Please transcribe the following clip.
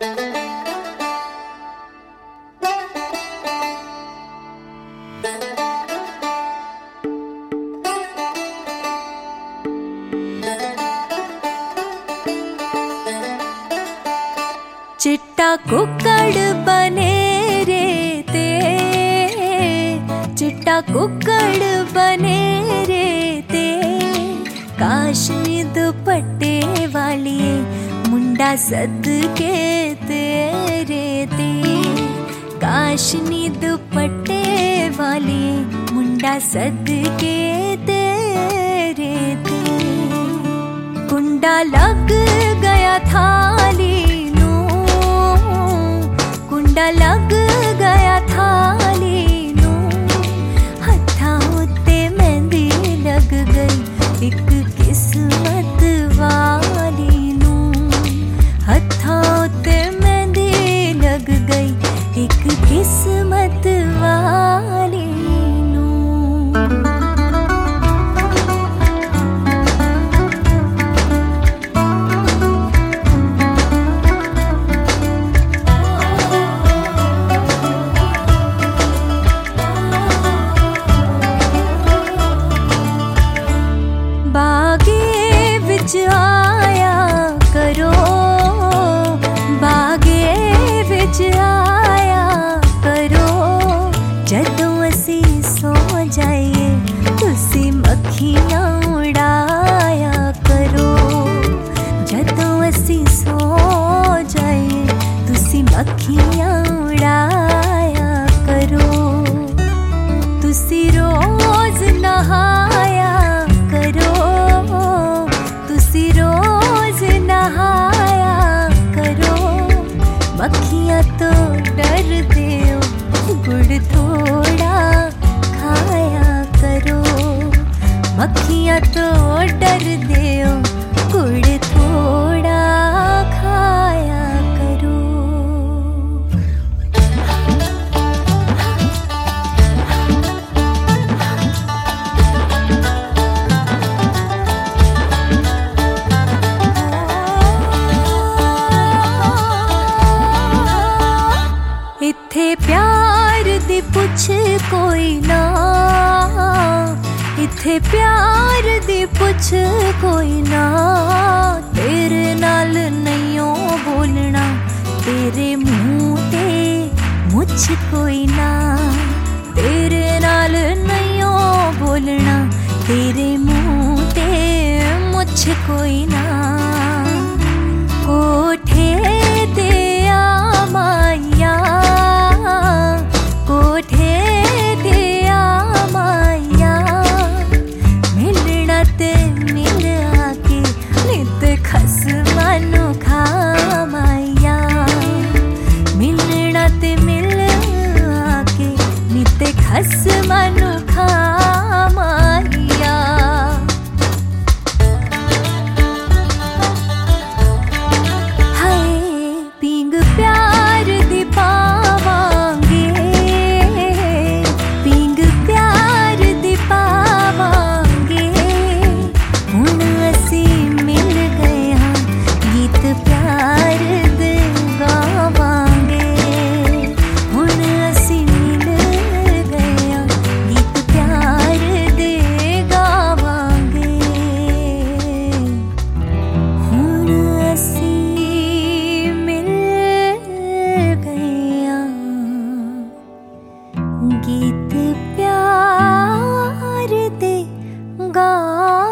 चिट्टा कुक्कड़ बने रे ते, चिट्टा कुक्कड़ बने रे ते, काशनी दुपट्टे वाली मुंडा सदके तेरे ते, काशनी दुपट्टे वाली मुंडा सदके तेरे ते। कुंडा लग गया थाली, कुंडा लग गया थाली नू, हत्थां उत्ते मेहंदी लग गई एक किस्मत वाली नू, हत्थां उत्ते मेहंदी लग गई एक किस्मत वाली नू। बागे विच आया करो, बागे विच आया करो, जदों असी सो जाइए तुसी मक्खियां उड़ाया करो, जदों असी सो जाइए तुसी मक्खियां उड़ाया करो। तुसी रोज नहाया करो, तुसी रोज नहाया करो, मक्खियां तो डर देओ गुड़ थोड़ा खाया करो, मक्खियां तो डर देओ गुड़ थोड़ा खाया करो। इत्थे प्यार दी पुछ कोई ना, इत्थे प्यार दी पुछ कोई ना, तेरे नाल नहियों बोलना तेरे मुंह ते मुछ कोई ना, तेरे नाल नहियों बोलना तेरे मुंह ते मुछ कोई ना। कोठे ते आ माइया, कोठे ते आ माइया, मिलना ते मिल आके नित खसमां नू खा माइया, मिलना ते मिल आके नित खसमां नू खा माइया। गीत प्यार दे गा